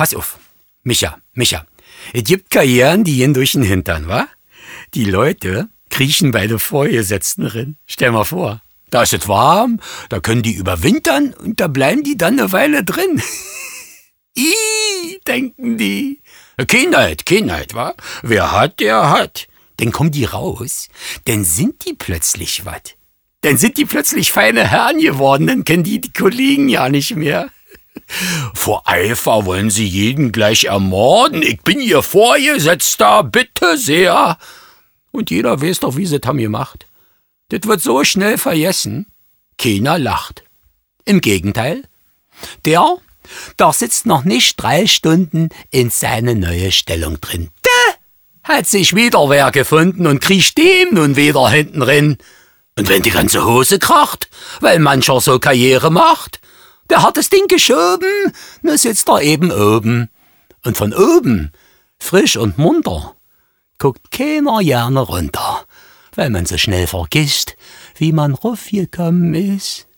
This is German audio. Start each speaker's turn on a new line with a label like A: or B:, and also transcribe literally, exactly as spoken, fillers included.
A: Pass auf, Micha, Micha. Es gibt Karrieren, die gehen durch den Hintern, wa? Die Leute kriechen bei den Vorgesetzten rein. Stell mal vor, da ist es warm, da können die überwintern und da bleiben die dann eine Weile drin. Ih, denken die. Kindheit, Kindheit, wa? Wer hat, der hat. Dann kommen die raus, dann sind die plötzlich wat. Dann sind die plötzlich feine Herren geworden, dann kennen die die Kollegen ja nicht mehr. Vor Eifer wollen sie jeden gleich ermorden. Ich bin ihr Vorgesetzter, bitte sehr. Und jeder weiß doch, wie sie das haben gemacht. Das wird so schnell vergessen. Keiner lacht. Im Gegenteil, der, der sitzt noch nicht drei Stunden in seine neue Stellung drin. Der hat sich wieder wer gefunden und kriecht dem nun wieder hinten rein. Und wenn die ganze Hose kracht, weil mancher so Karriere macht, der hat das Ding geschoben, nun sitzt er eben oben. Und von oben, frisch und munter, guckt keiner gerne runter, weil man so schnell vergisst, wie man raufgekommen ist.